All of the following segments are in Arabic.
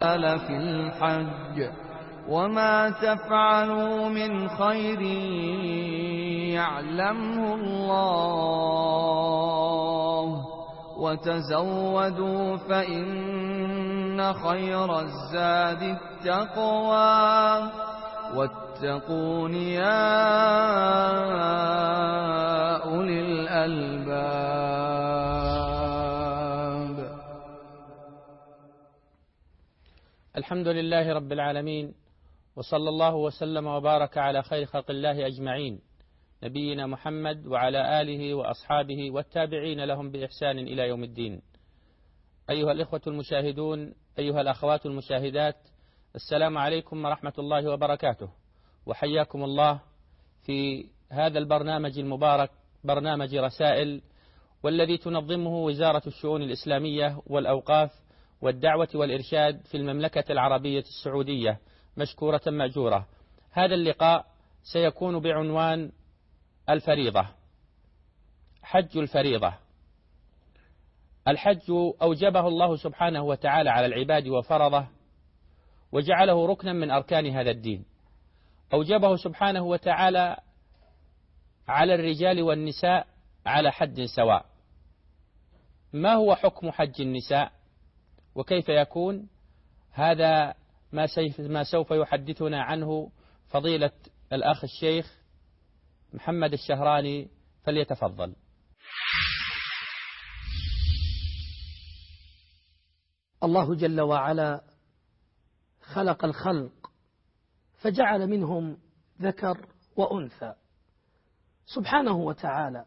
الأموال في الحج وما تفعلوا من خير يعلمه الله وتزودوا فإن خير الزاد التقوى واتقون يا أولي الألباب. الحمد لله رب العالمين، وصلى الله وسلم وبارك على خير خلق الله أجمعين، نبينا محمد وعلى آله وأصحابه والتابعين لهم بإحسان إلى يوم الدين. أيها الإخوة المشاهدون، أيها الأخوات المشاهدات، السلام عليكم ورحمة الله وبركاته، وحياكم الله في هذا البرنامج المبارك، برنامج رسائل، والذي تنظمه وزارة الشؤون الإسلامية والأوقاف والدعوة والإرشاد في المملكة العربية السعودية، مشكورة مأجورة. هذا اللقاء سيكون بعنوان الفريضة، حج الفريضة. الحج أوجبه الله سبحانه وتعالى على العباد وفرضه، وجعله ركنا من أركان هذا الدين. أوجبه سبحانه وتعالى على الرجال والنساء على حد سواء. ما هو حكم حج النساء وكيف يكون؟ هذا ما سوف يحدثنا عنه فضيلة الأخ الشيخ محمد الشهراني، فليتفضل. الله جل وعلا خلق الخلق فجعل منهم ذكر وأنثى سبحانه وتعالى،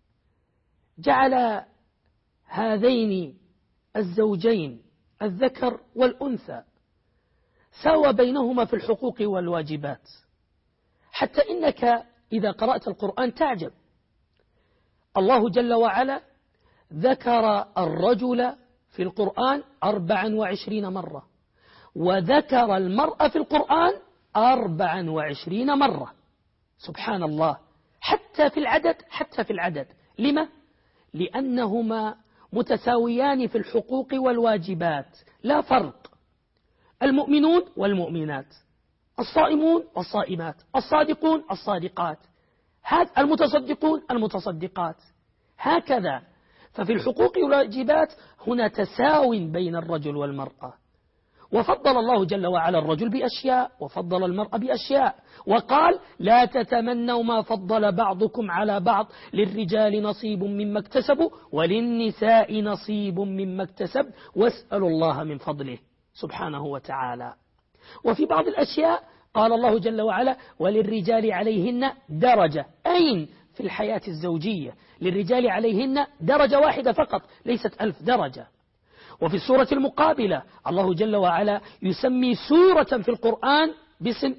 جعل هذين الزوجين الذكر والأنثى ساوى بينهما في الحقوق والواجبات، حتى إنك إذا قرأت القرآن تعجب. الله جل وعلا ذكر الرجل في القرآن 24 مرة، وذكر المرأة في القرآن 24 مرة. سبحان الله، حتى في العدد. لما؟ لأنهما متساويان في الحقوق والواجبات، لا فرق. المؤمنون والمؤمنات، الصائمون والصائمات، الصادقون الصادقات، المتصدقون المتصدقات، هكذا. ففي الحقوق والواجبات هنا تساو بين الرجل والمرأة. وفضل الله جل وعلا الرجل بأشياء وفضل المرأة بأشياء، وقال: لا تتمنوا ما فضل بعضكم على بعض، للرجال نصيب مما اكتسبوا وللنساء نصيب مما اكتسب واسألوا الله من فضله سبحانه وتعالى. وفي بعض الأشياء قال الله جل وعلا: وللرجال عليهن درجة. أين؟ في الحياة الزوجية للرجال عليهن درجة واحدة فقط، ليست 1000 درجة. وفي السورة المقابلة الله جل وعلا يسمي سورة في القرآن باسم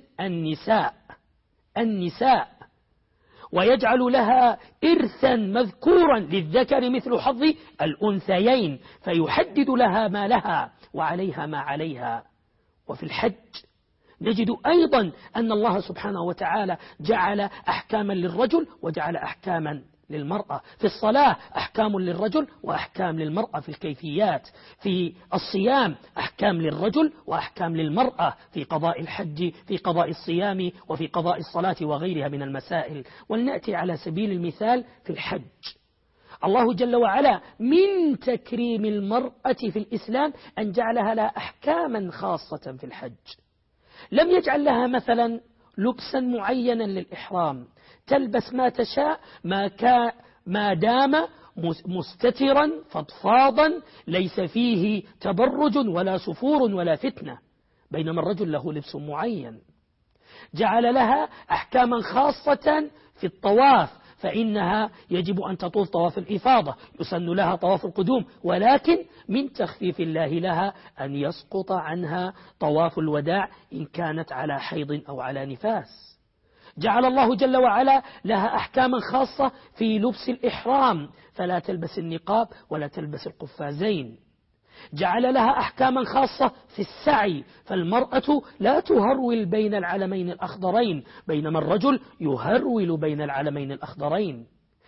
النساء، ويجعل لها إرثا مذكورا للذكر مثل حظ الأنثيين، فيحدد لها ما لها وعليها ما عليها. وفي الحج نجد أيضا أن الله سبحانه وتعالى جعل أحكاما للرجل وجعل أحكاما للمرأة. في الصلاة أحكام للرجل وأحكام للمرأة في الكيفيات. في الصيام أحكام للرجل وأحكام للمرأة. في قضاء الحج، في قضاء الصيام، وفي قضاء الصلاة وغيرها من المسائل. ولنأتي على سبيل المثال في الحج. الله جل وعلا من تكريم المرأة في الإسلام أن جعلها لها أحكاما خاصة في الحج. لم يجعل لها مثلا لبسا معينا للإحرام، تلبس ما تشاء ما دام مستترا فضفاضا ليس فيه تبرج ولا سفور ولا فتنة، بينما الرجل له لبس معين. جعل لها أحكاما خاصة في الطواف، فإنها يجب أن تطوف طواف الإفاضة، يسن لها طواف القدوم، ولكن من تخفيف الله لها أن يسقط عنها طواف الوداع إن كانت على حيض أو على نفاس. جعل الله جل وعلا لها أحكاما خاصة في لبس الإحرام، فلا تلبس النقاب ولا تلبس القفازين. جعل لها أحكاما خاصة في السعي، فالمرأة لا تهرول بين العلمين الأخضرين، بينما الرجل يهرول بين العلمين الأخضرين.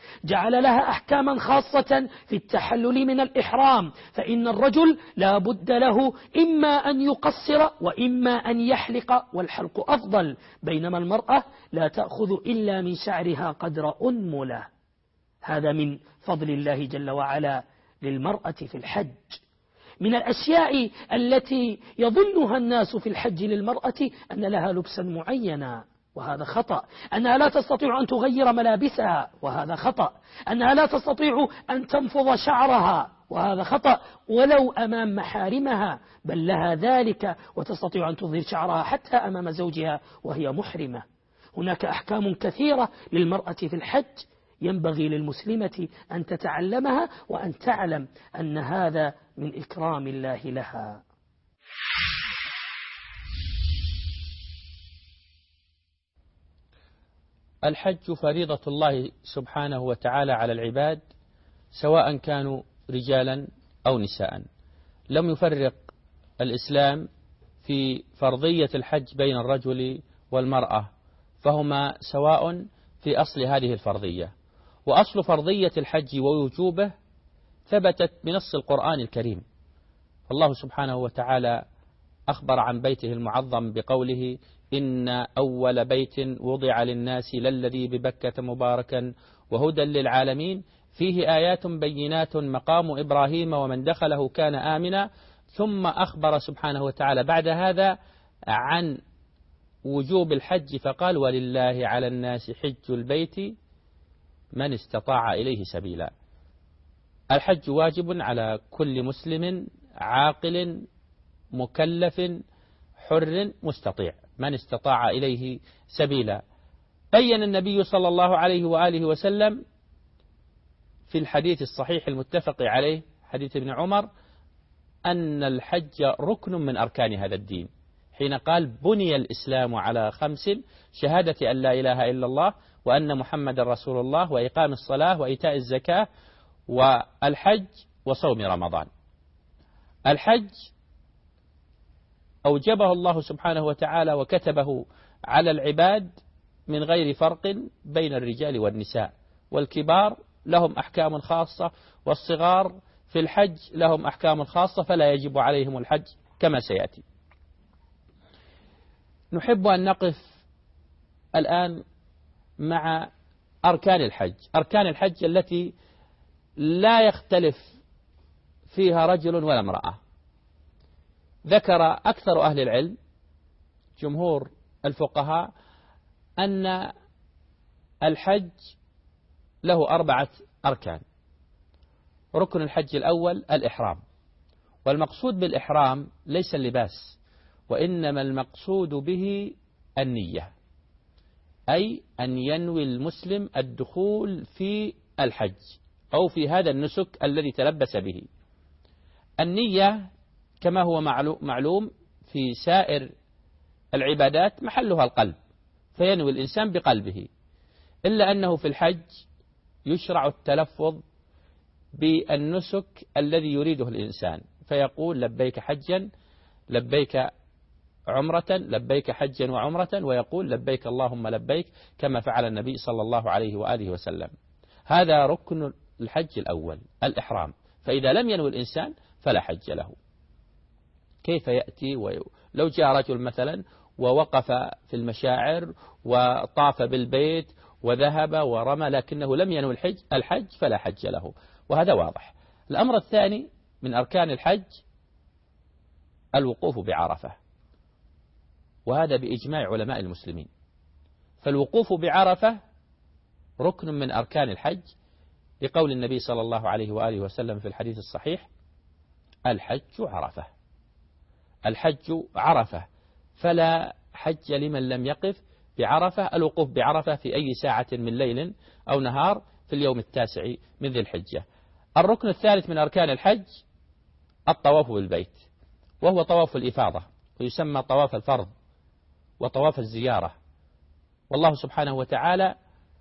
جعل لها أحكاما خاصة في التحلل من الإحرام، فإن الرجل لا بد له إما أن يقصر وإما أن يحلق، والحلق أفضل، بينما المرأة لا تأخذ إلا من شعرها قدر أنملة. هذا من فضل الله جل وعلا للمرأة في الحج. من الأشياء التي يظنها الناس في الحج للمرأة أن لها لبسا معينا، وهذا خطأ. أنها لا تستطيع أن تغير ملابسها، وهذا خطأ. أنها لا تستطيع أن تنفض شعرها، وهذا خطأ، ولو أمام محارمها، بل لها ذلك، وتستطيع أن تظهر شعرها حتى أمام زوجها وهي محرمة. هناك أحكام كثيرة للمرأة في الحج ينبغي للمسلمة أن تتعلمها، وأن تعلم أن هذا من إكرام الله لها. الحج فريضة الله سبحانه وتعالى على العباد، سواء كانوا رجالا أو نساء. لم يفرق الإسلام في فرضية الحج بين الرجل والمرأة، فهما سواء في أصل هذه الفرضية. وأصل فرضية الحج ووجوبه ثبتت بنص القرآن الكريم. الله سبحانه وتعالى أخبر عن بيته المعظم بقوله: إن أول بيت وضع للناس للذي ببكة مباركا وهدى للعالمين فيه آيات بينات مقام إبراهيم ومن دخله كان آمنا. ثم أخبر سبحانه وتعالى بعد هذا عن وجوب الحج فقال: ولله على الناس حج البيت من استطاع إليه سبيلا. الحج واجب على كل مسلم عاقل مكلف حر مستطيع، من استطاع إليه سبيلا. بين النبي صلى الله عليه وآله وسلم في الحديث الصحيح المتفق عليه، حديث ابن عمر، أن الحج ركن من أركان هذا الدين، حين قال: بني الإسلام على 5: شهادة أن لا إله إلا الله وأن محمد رسول الله وإقام الصلاة وإيتاء الزكاة والحج وصوم رمضان. الحج أوجبه الله سبحانه وتعالى وكتبه على العباد من غير فرق بين الرجال والنساء، والكبار لهم أحكام خاصة والصغار في الحج لهم أحكام خاصة، فلا يجب عليهم الحج كما سيأتي. نحب أن نقف الآن مع أركان الحج، أركان الحج التي لا يختلف فيها رجل ولا امرأة. ذكر أكثر أهل العلم جمهور الفقهاء أن الحج له 4 أركان. ركن الحج الأول الإحرام، والمقصود بالإحرام ليس اللباس، وإنما المقصود به النية، أي أن ينوي المسلم الدخول في الحج أو في هذا النسك الذي تلبس به. النية كما هو معلوم في سائر العبادات محلها القلب، فينوي الإنسان بقلبه، إلا أنه في الحج يشرع التلفظ بالنسك الذي يريده الإنسان، فيقول: لبيك حجا، لبيك عمرة، لبيك حجا وعمرة، ويقول: لبيك اللهم لبيك، كما فعل النبي صلى الله عليه وآله وسلم. هذا ركن الحج الأول الإحرام، فإذا لم ينوي الإنسان فلا حج له. كيف يأتي لو جاء رجل مثلا ووقف في المشاعر وطاف بالبيت وذهب ورمى لكنه لم ينوي الحج فلا حج له، وهذا واضح. الأمر الثاني من أركان الحج الوقوف بعرفة، وهذا بإجماع علماء المسلمين. فالوقوف بعرفة ركن من أركان الحج، لقول النبي صلى الله عليه وآله وسلم في الحديث الصحيح: الحج عرفة. الحج عرفة، فلا حج لمن لم يقف بعرفة. الوقوف بعرفة في أي ساعة من ليل أو نهار في اليوم 9 من ذي الحجة. الركن الثالث من أركان الحج الطواف بالبيت، وهو طواف الإفاضة، ويسمى طواف الفرض وطواف الزيارة. والله سبحانه وتعالى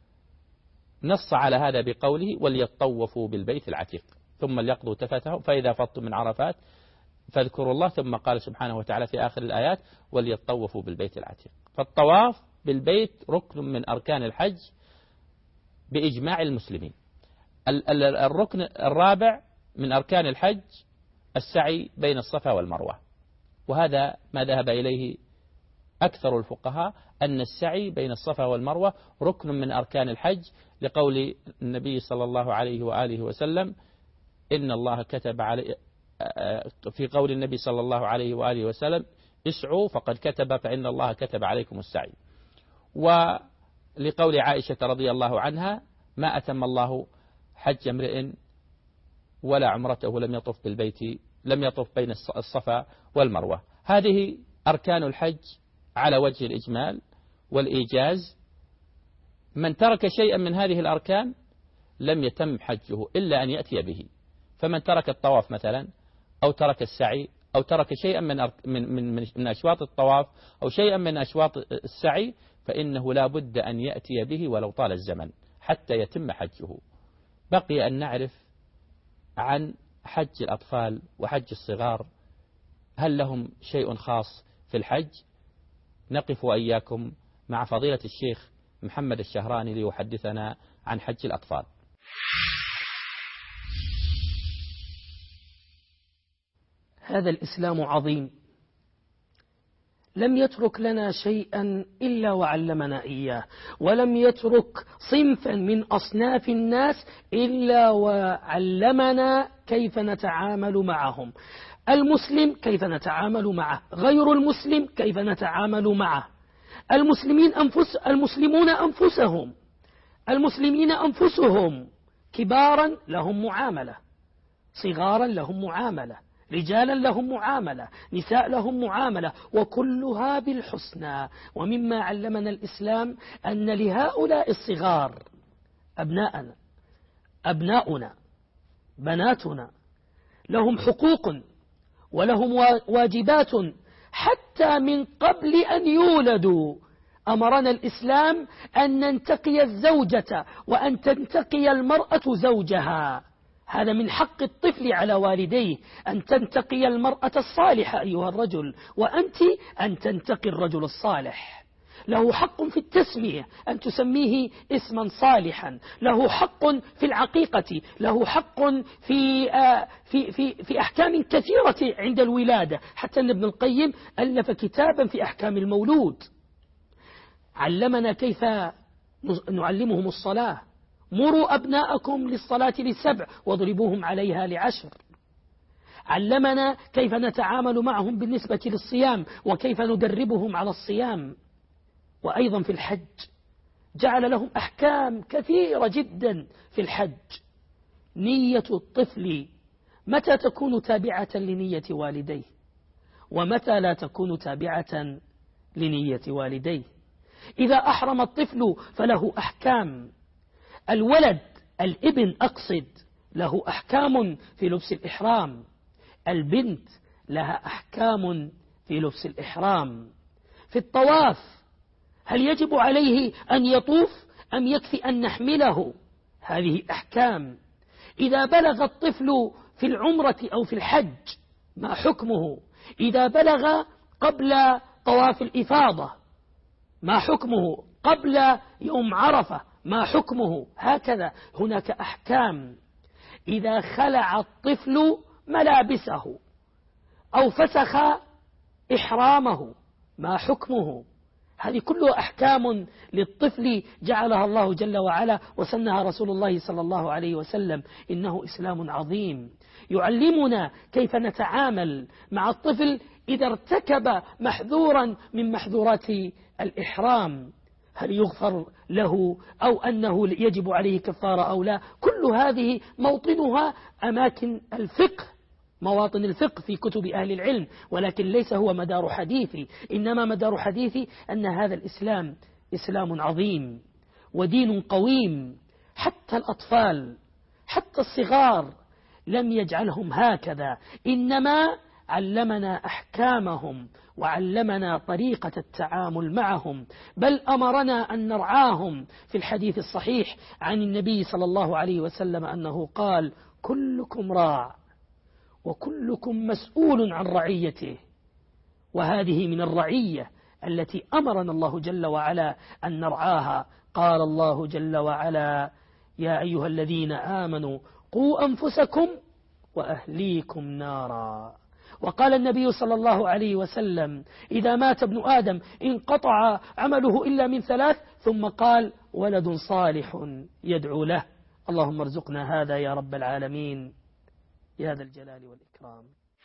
نص على هذا بقوله: وليطوفوا بالبيت العتيق ثم ليقضوا تفثهم فإذا فضتم من عرفات فاذكروا الله. ثم قال سبحانه وتعالى في آخر الآيات: وليطوفوا بالبيت العتيق. فالطواف بالبيت ركن من أركان الحج بإجماع المسلمين. الركن الرابع من أركان الحج السعي بين الصفا والمروة، وهذا ما ذهب إليه أكثر الفقهاء، أن السعي بين الصفا والمروة ركن من أركان الحج، لقول النبي صلى الله عليه وآله وسلم إن الله كتب علي، في قول النبي صلى الله عليه وآله وسلم اسعوا فقد كتب فإن الله كتب عليكم السعي. ولقول عائشة رضي الله عنها ما أتم الله حج امرئ ولا عمرته لم يطف بين الصفا والمروة. هذه أركان الحج على وجه الإجمال والإيجاز. من ترك شيئا من هذه الأركان لم يتم حجه إلا أن يأتي به. فمن ترك الطواف مثلا، أو ترك السعي، أو ترك شيئا من أشواط الطواف أو شيئا من أشواط السعي، فإنه لا بد أن يأتي به ولو طال الزمن حتى يتم حجه. بقي أن نعرف عن حج الأطفال وحج الصغار، هل لهم شيء خاص في الحج؟ نقف وإياكم مع فضيلة الشيخ محمد الشهراني ليحدثنا عن حج الأطفال. هذا الإسلام عظيم، لم يترك لنا شيئا إلا وعلمنا إياه، ولم يترك صنفا من أصناف الناس إلا وعلمنا كيف نتعامل معهم. المسلم كيف نتعامل معه، غير المسلم كيف نتعامل معه، المسلمين أنفسهم كبارا لهم معاملة، صغارا لهم معاملة، رجالا لهم معاملة، نساء لهم معاملة، وكلها بالحسنى. ومما علمنا الإسلام أن لهؤلاء الصغار أبناؤنا بناتنا لهم حقوق ولهم واجبات حتى من قبل أن يولدوا. أمرنا الإسلام أن ننتقي الزوجة وأن تنتقي المرأة زوجها. هذا من حق الطفل على والديه، أن تنتقي المرأة الصالحة أيها الرجل، وأنت أن تنتقي الرجل الصالح. له حق في التسمية، أن تسميه اسما صالحا، له حق في العقيقة، له حق في أحكام كثيرة عند الولادة، حتى أن ابن القيم ألف كتابا في أحكام المولود. علمنا كيف نعلمهم الصلاة، مروا أبناءكم للصلاة ل7 واضربوهم عليها ل10. علمنا كيف نتعامل معهم بالنسبة للصيام وكيف ندربهم على الصيام. وأيضا في الحج جعل لهم أحكام كثيرة جدا في الحج. نية الطفل متى تكون تابعة لنية والديه، ومتى لا تكون تابعة لنية والديه. إذا أحرم الطفل فله أحكام. الولد الابن أقصد له أحكام في لبس الإحرام، البنت لها أحكام في لبس الإحرام. في الطواف هل يجب عليه أن يطوف أم يكفي أن نحمله؟ هذه أحكام. إذا بلغ الطفل في العمرة أو في الحج ما حكمه؟ إذا بلغ قبل طواف الإفاضة ما حكمه؟ قبل يوم عرفة ما حكمه؟ هكذا هناك أحكام. إذا خلع الطفل ملابسه أو فسخ إحرامه ما حكمه؟ هذه كلها أحكام للطفل جعلها الله جل وعلا وسنها رسول الله صلى الله عليه وسلم. إنه إسلام عظيم يعلمنا كيف نتعامل مع الطفل إذا ارتكب محذورا من محذورات الإحرام، هل يغفر له أو أنه يجب عليه كفارة أو لا. كل هذه موطنها أماكن الفقه، مواطن الفقه في كتب أهل العلم، ولكن ليس هو مدار حديثي. إنما مدار حديثي أن هذا الإسلام إسلام عظيم ودين قويم. حتى الأطفال حتى الصغار لم يجعلهم هكذا، إنما علمنا أحكامهم وعلمنا طريقة التعامل معهم، بل أمرنا أن نرعاهم. في الحديث الصحيح عن النبي صلى الله عليه وسلم أنه قال: كلكم راع وكلكم مسؤول عن رعيته. وهذه من الرعية التي أمرنا الله جل وعلا أن نرعاها. قال الله جل وعلا: يا أيها الذين آمنوا قوا أنفسكم وأهليكم نارا. وقال النبي صلى الله عليه وسلم: إذا مات ابن آدم انقطع عمله إلا من ثلاث، ثم قال: ولد صالح يدعو له. اللهم ارزقنا هذا يا رب العالمين يا ذا الجلال والإكرام.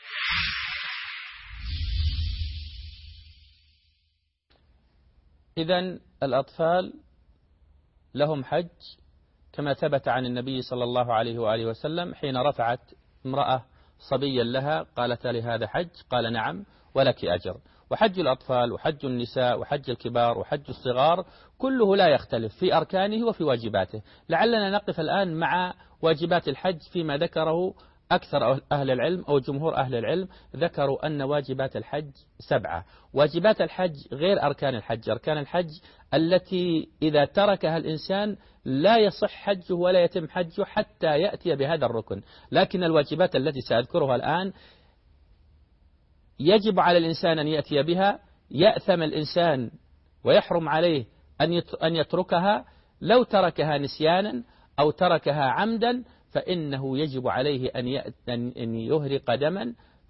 إذن الأطفال لهم حج كما ثبت عن النبي صلى الله عليه وآله وسلم حين رفعت امرأة صبيا لها قالت: لهذا حج؟ قال: نعم ولك أجر. وحج الأطفال وحج النساء وحج الكبار وحج الصغار كله لا يختلف في أركانه وفي واجباته. لعلنا نقف الآن مع واجبات الحج فيما ذكره أكثر أهل العلم أو جمهور أهل العلم. ذكروا أن واجبات الحج 7. واجبات الحج غير أركان الحج. أركان الحج التي إذا تركها الإنسان لا يصح حجه ولا يتم حجه حتى يأتي بهذا الركن. لكن الواجبات التي سأذكرها الآن يجب على الإنسان أن يأتي بها، يأثم الإنسان ويحرم عليه أن يتركها. لو تركها نسيانا أو تركها عمدا فإنه يجب عليه أن يهرق دما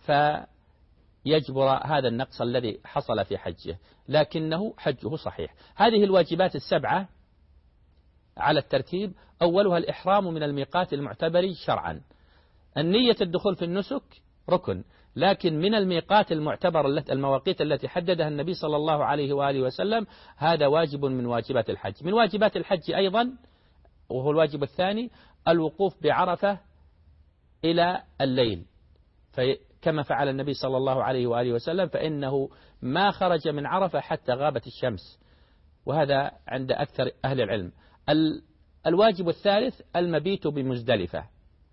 فيجبر هذا النقص الذي حصل في حجه، لكنه حجه صحيح. هذه الواجبات 7 على الترتيب: أولها الإحرام من الميقات المعتبر شرعا. النية الدخول في النسك ركن، لكن من الميقات المعتبر المواقيت التي حددها النبي صلى الله عليه وآله وسلم هذا واجب من واجبات الحج. من واجبات الحج أيضا وهو الواجب الثاني الوقوف بعرفة إلى الليل، كما فعل النبي صلى الله عليه وآله وسلم، فإنه ما خرج من عرفة حتى غابت الشمس، وهذا عند أكثر أهل العلم. الواجب الثالث المبيت بمزدلفة،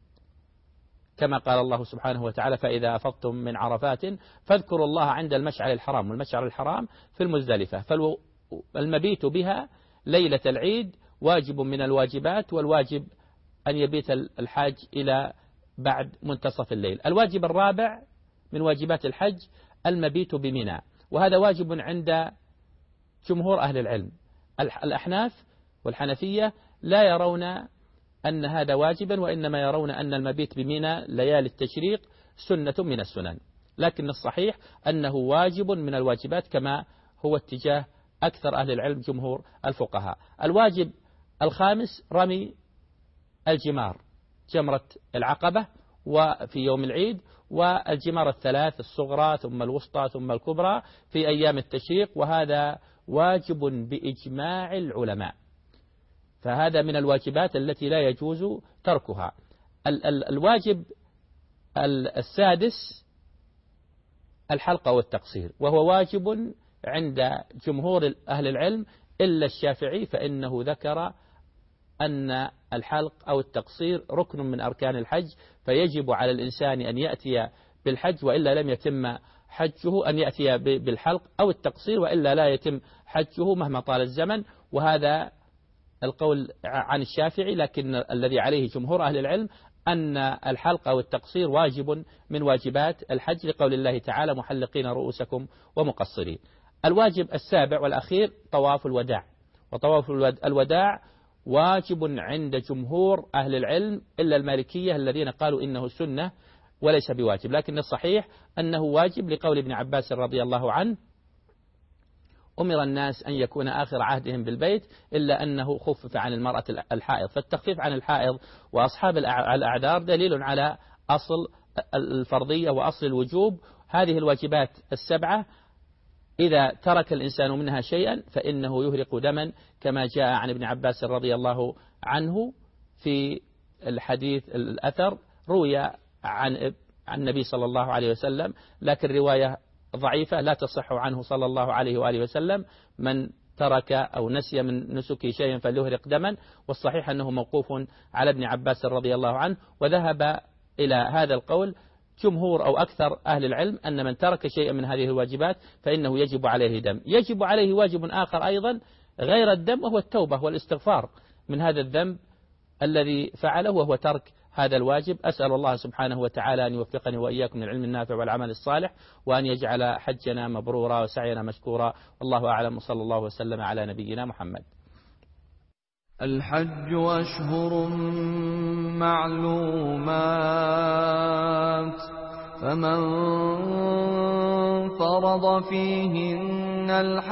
كما قال الله سبحانه وتعالى: فإذا أفضتم من عرفات فاذكروا الله عند المشعر الحرام، والمشعر الحرام في المزدلفة. فالمبيت بها ليلة العيد واجب من الواجبات، والواجب أن يبيت الحاج إلى بعد منتصف الليل. الواجب الرابع من واجبات الحج المبيت بمنى، وهذا واجب عند جمهور أهل العلم. الأحناف والحنفية لا يرون أن هذا واجبا، وإنما يرون أن المبيت بمنى ليالي التشريق سنة من السنن، لكن الصحيح أنه واجب من الواجبات كما هو اتجاه أكثر أهل العلم جمهور الفقهاء. الواجب الخامس رمي الجمار، جمرة العقبة وفي يوم العيد، والجمار الثلاث الصغرى ثم الوسطى ثم الكبرى في أيام التشريق، وهذا واجب بإجماع العلماء، فهذا من الواجبات التي لا يجوز تركها. الواجب السادس الحلق والتقصير، وهو واجب عند جمهور أهل العلم إلا الشافعي، فإنه ذكر أن الحلق أو التقصير ركن من أركان الحج، فيجب على الإنسان أن يأتي بالحج وإلا لم يتم حجه، أن يأتي بالحلق أو التقصير وإلا لا يتم حجه مهما طال الزمن. وهذا القول عن الشافعي، لكن الذي عليه جمهور أهل العلم أن الحلق أو التقصير واجب من واجبات الحج، لقول الله تعالى: محلقين رؤوسكم ومقصرين. الواجب السابع والأخير طواف الوداع، وطواف الوداع واجب عند جمهور أهل العلم إلا المالكية الذين قالوا إنه سنة وليس بواجب، لكن الصحيح أنه واجب لقول ابن عباس رضي الله عنه: أمر الناس أن يكون آخر عهدهم بالبيت إلا أنه خفف عن المرأة الحائض. فالتخفيف عن الحائض وأصحاب الأعذار دليل على أصل الفرضية وأصل الوجوب. هذه الواجبات 7 إذا ترك الإنسان منها شيئا فإنه يهرق دما، كما جاء عن ابن عباس رضي الله عنه في الحديث الأثر روي عن النبي صلى الله عليه وسلم، لكن رواية ضعيفة لا تصح عنه صلى الله عليه وآله وسلم: من ترك أو نسي من نسكه شيئا فليهرق دما. والصحيح أنه موقوف على ابن عباس رضي الله عنه، وذهب إلى هذا القول جمهور أو أكثر أهل العلم أن من ترك شيئا من هذه الواجبات فإنه يجب عليه دم. يجب عليه واجب آخر أيضا غير الدم، وهو التوبة والاستغفار من هذا الذنب الذي فعله، وهو ترك هذا الواجب. أسأل الله سبحانه وتعالى أن يوفقني وإياكم للعلم النافع والعمل الصالح، وأن يجعل حجنا مبرورا وسعينا مشكورا. والله أعلم، وصلى الله وسلم على نبينا محمد. الحج أشهر معلومات، فمن فرض فيهن الحج